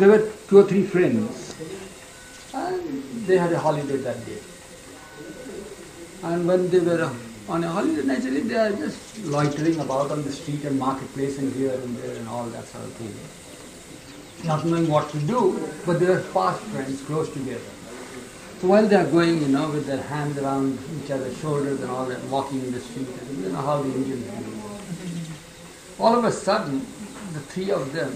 There were 2 or 3 friends, and they had a holiday that day. And when they were on a holiday, naturally they are just loitering about on the street and marketplace and here and there and all that sort of thing. Not knowing what to do, but they were fast friends, close together. So while they are going, with their hands around each other's shoulders and all that, walking in the street, you know how the Indians do. All of a sudden, the 3 of them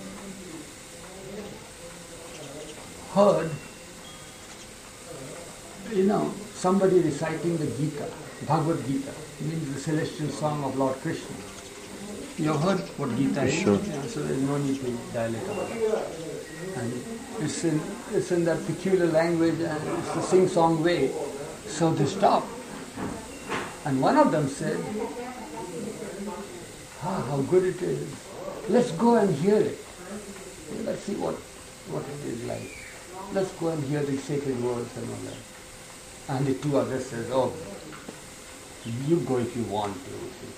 heard, somebody reciting the Gita, Bhagavad Gita, means the celestial song of Lord Krishna. You have heard what Gita is? Sure. Yeah, so there is no need to dilate about it. And it's in that peculiar language and it's a sing-song way. So they stopped. And one of them said, how good it is. Let's go and hear it. Let's see what it is like. Let's go and hear the sacred words and all that. And the 2 others said, you go if you want to.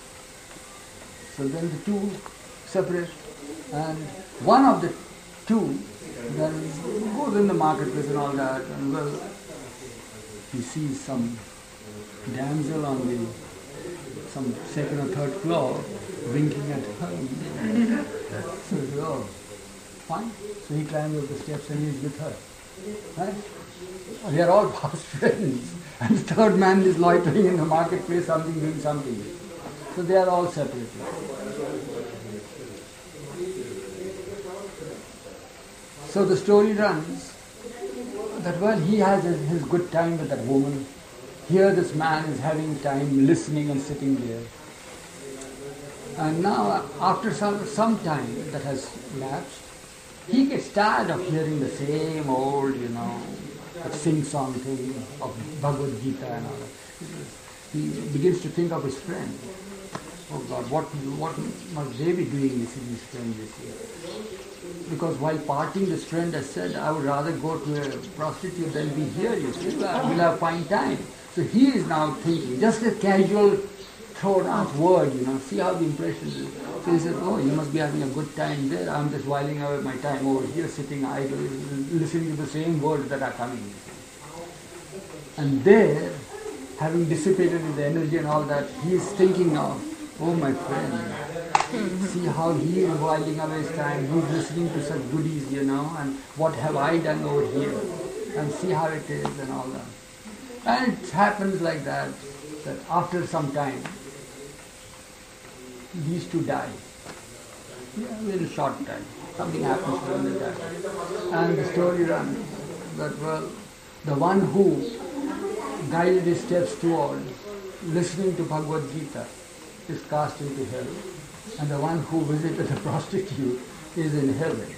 So then the 2 separate, and one of the 2 then goes in the marketplace and all that, and he sees some damsel on some 2nd or 3rd floor winking at her. So he said, fine. So he climbs up the steps and he's with her. Right? They are all past friends. And the 3rd man is loitering in the marketplace, doing something. So they are all separated. So the story runs that he has his good time with that woman. Here this man is having time listening and sitting there. And now after some time that has elapsed, he gets tired of hearing the same old, sing-song thing of Bhagavad Gita and all that. He begins to think of his friend. Oh God, what must they be doing missing his friend this year? Because while parting, this friend has said, I would rather go to a prostitute than be here, you see. We'll have fine time. So he is now thinking, just a casual thrown out word, see how the impression is. So he says, you must be having a good time there. I'm just whiling away my time over here, sitting idle, listening to the same words that are coming. And there, having dissipated the energy and all that, he is thinking of, my friend, see how he is whiling away his time, he's listening to such goodies, and what have I done over here, and see how it is and all that. And it happens like that after some time, these 2 die. Very short time. Something happens to them, they die. And the story runs that, the one who guided his steps towards listening to Bhagavad Gita is cast into hell, and the one who visited the prostitute is in heaven.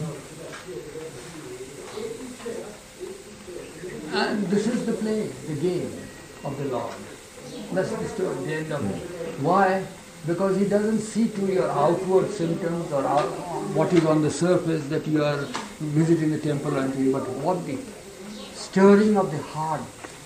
And this is the play, the game of the Lord. That's the story, the end of it. Why? Because he doesn't see to your outward symptoms or what is on the surface that you are visiting the temple and things, but what the stirring of the heart